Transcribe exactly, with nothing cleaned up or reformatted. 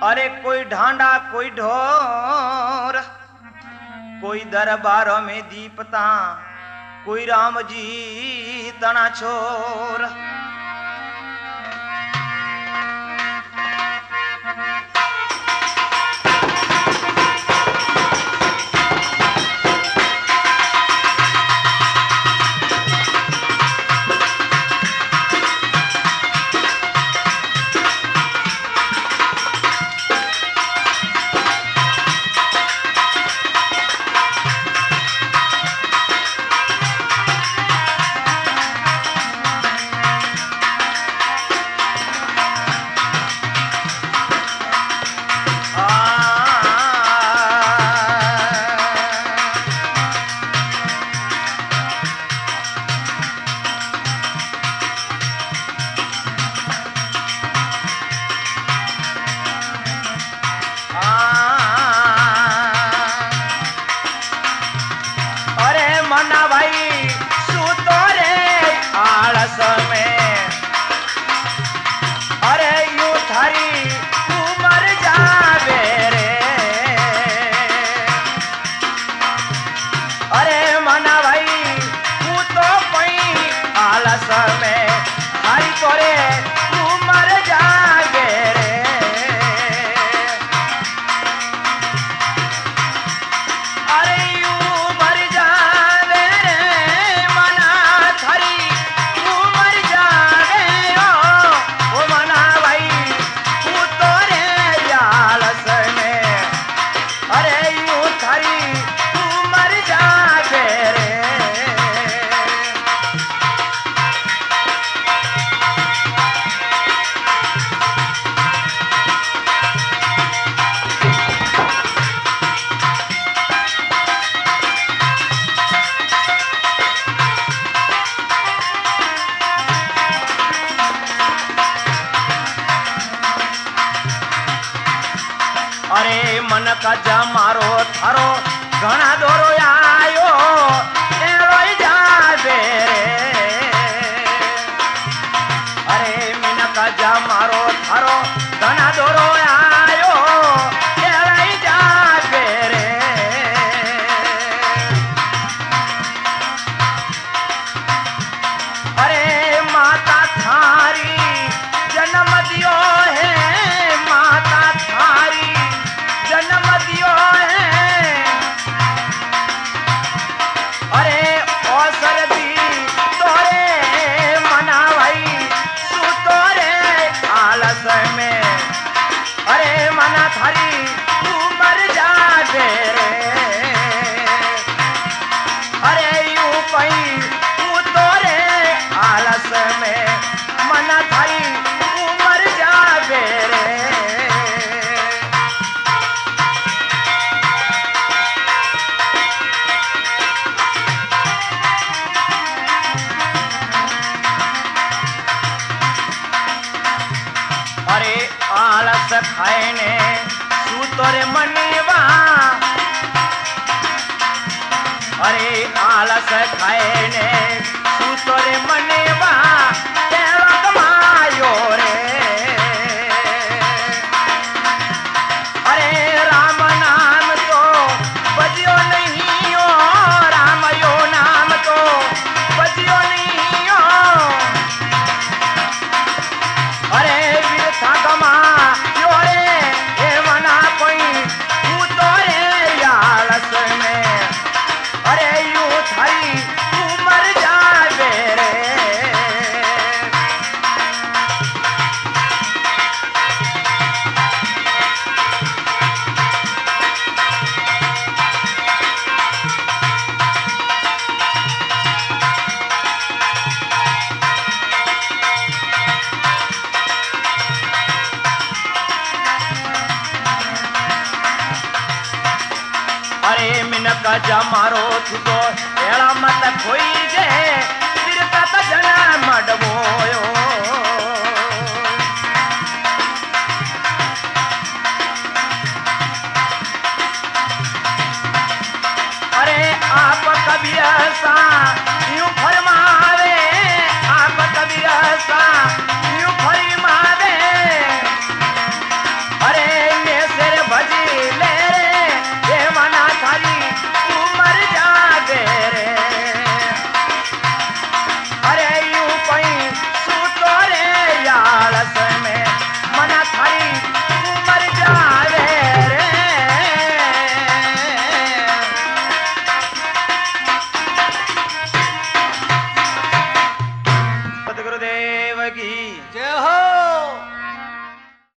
अरे कोई ढांडा कोई ढोर, कोई दरबार में दीपता, कोई राम जी तना छोर। अरे मन का जमारो थारो घना दोरो आयो एलोई जाबे रे। अरे मन का जमारो थारो घना दोरो आयो एलोई जाबे रे। अरे माता थारी जन्म दियो है, माता थारी जन्म दियो है। अरे अवसर दी तोरे मना भाई तू तोरे आलस में। अरे मना थारी तू मर जाबे रे। अरे यू पई तू तोरे आलस में, मना थारी तू मर जाबे रे। अरे आलस खाएने सूतोरे मनीवा। अरे आलस खाएने सूतोरे मनीवा तेरा कमायो रे। अरे राम नाम तो बजियो नहीं हो, राम यो नाम तो बजियो नहीं हो। अरे वीरथा गमा यो रे ए मना कोई तू तोरे आलस में। अरे यू थारी तू मर जाबे रे। अरे मिनका जमारो थी तो एड़ा मत कोई